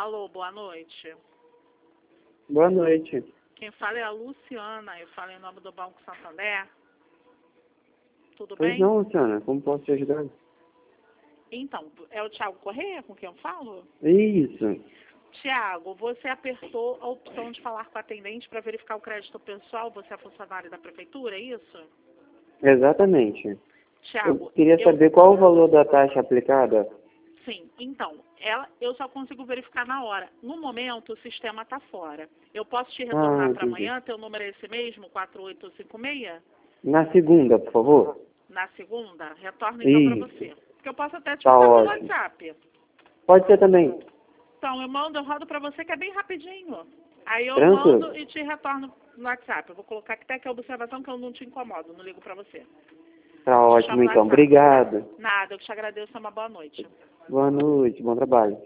Alô, boa noite. Boa noite. Quem fala é a Luciana, eu falo em nome do Banco Santander. Tudo Pois bem? não, Luciana, como posso te ajudar? Então, é o Thiago Corrêa com quem eu falo? Isso, Tiago, você apertou a opção de falar com a atendente para verificar o crédito pessoal, você é funcionário da prefeitura, é isso? exatamente. Eu Tiago, queria saber qual o valor da taxa aplicada. sim, então, eu só consigo verificar na hora. No momento, o sistema está fora. Eu posso te retornar para Entendi. amanhã, teu número é esse mesmo, 4856? Na segunda, por favor. Na segunda? Retorno então para Isso, você. Porque eu posso até te tá mandar pelo ótimo. WhatsApp. Pode ser também. Então, eu rodo para você que é bem rapidinho. Aí eu Tranquilo. mando e te retorno no WhatsApp. Eu vou colocar aqui até que a observação que eu não te incomodo, não ligo para você. Tá Te ótimo, chamo no então. WhatsApp. Obrigado. Nada, eu te agradeço, uma boa noite. Boa noite, bom trabalho.